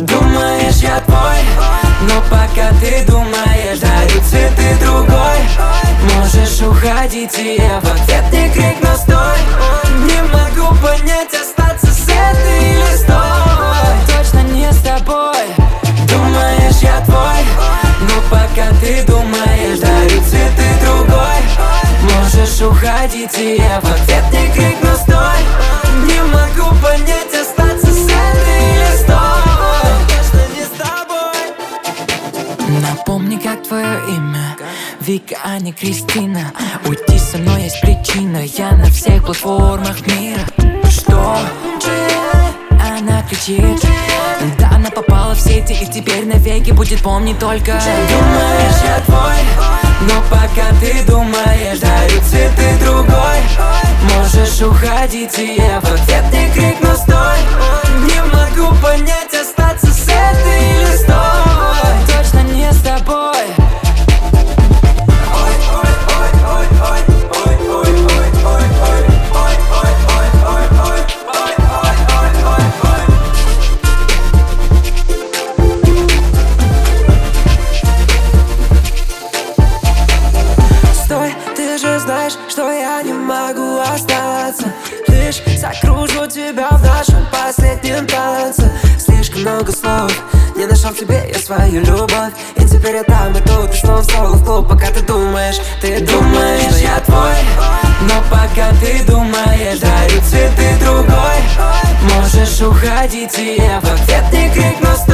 Думаешь, я твой, но пока ты думаешь, дарю цветы другой. Можешь уходить, и я в ответ не крикну стой. Не могу понять, остаться с этой или с той. Точно не с тобой. Думаешь, я твой, но пока ты думаешь, дарю цветы другой. Можешь уходить, и я в ответ не крикну стой. Не могу понять, остаться с этой или с той. Точно не с тобой. Напомни, как твое имя. Вика, а не Кристина. Уйти со мной есть причина. Я на всех платформах мира. Что? Она кричит. Да, она попала в сети и теперь навеки будет помнить только. Думаешь, я твой, но пока ты думаешь, дарю цветы другой. Можешь уходить, и я в ответ не крикну стой. Не могу понять, остаться с этой или с той. Точно не с тобой. Что я не могу остаться. Лишь закружу тебя в нашем последнем танце. Слишком много слов, не нашел в тебе я свою любовь. И теперь я там и тут, и снова в соло в клуб. Пока ты думаешь, что я твой, но пока ты думаешь, дарю цветы другой. Можешь уходить, и я в ответ не крикну